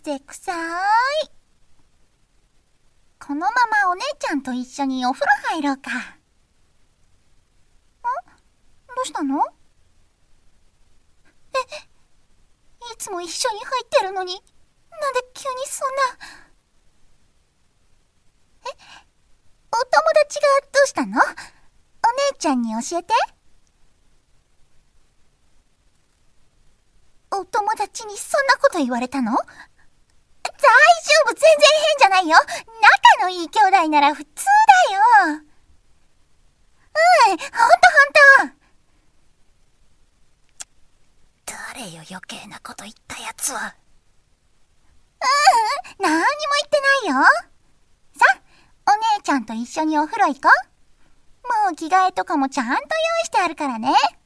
てくさい。このままお姉ちゃんと一緒にお風呂入ろうか。どうしたの？いつも一緒に入ってるのに、なんで急にそんな。お友達がどうしたの？お姉ちゃんに教えて。お友達にそんなこと言われたの？大丈夫、全然変じゃないよ。仲のいい兄弟なら普通だよ。ほんと。 誰よ、余計なこと言ったやつは。 何にも言ってないよ。さ、お姉ちゃんと一緒にお風呂行こう。もう着替えとかもちゃんと用意してあるからね。